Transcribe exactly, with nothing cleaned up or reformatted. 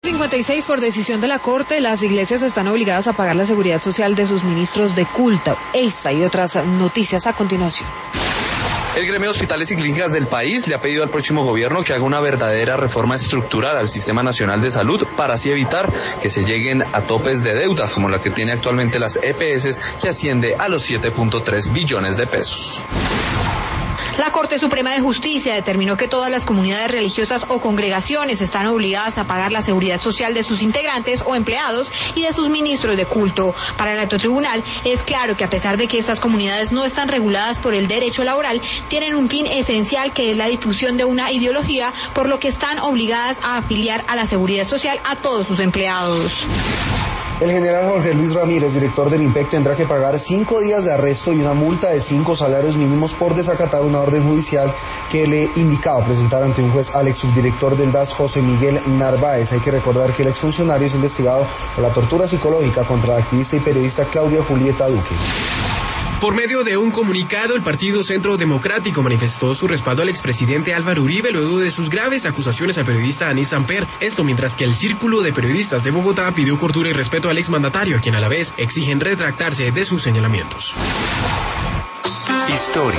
cincuenta y seis, por decisión de la Corte, las iglesias están obligadas a pagar la seguridad social de sus ministros de culto. Esta y otras noticias a continuación. El gremio de hospitales y clínicas del país le ha pedido al próximo gobierno que haga una verdadera reforma estructural al Sistema Nacional de Salud para así evitar que se lleguen a topes de deuda como la que tiene actualmente las E P S, que asciende a los siete punto tres billones de pesos. La Corte Suprema de Justicia determinó que todas las comunidades religiosas o congregaciones están obligadas a pagar la seguridad social de sus integrantes o empleados y de sus ministros de culto. Para el alto tribunal es claro que a pesar de que estas comunidades no están reguladas por el derecho laboral, tienen un fin esencial que es la difusión de una ideología, por lo que están obligadas a afiliar a la seguridad social a todos sus empleados. El general Jorge Luis Ramírez, director del IMPEC, tendrá que pagar cinco días de arresto y una multa de cinco salarios mínimos por desacatar una orden judicial que le indicaba presentar ante un juez al ex subdirector del D A S, José Miguel Narváez. Hay que recordar que el exfuncionario es investigado por la tortura psicológica contra la activista y periodista Claudia Julieta Duque. Por medio de un comunicado, el Partido Centro Democrático manifestó su respaldo al expresidente Álvaro Uribe luego de sus graves acusaciones al periodista Anís Samper. Esto mientras que el Círculo de Periodistas de Bogotá pidió cordura y respeto al exmandatario, a quien a la vez exigen retractarse de sus señalamientos. Historia.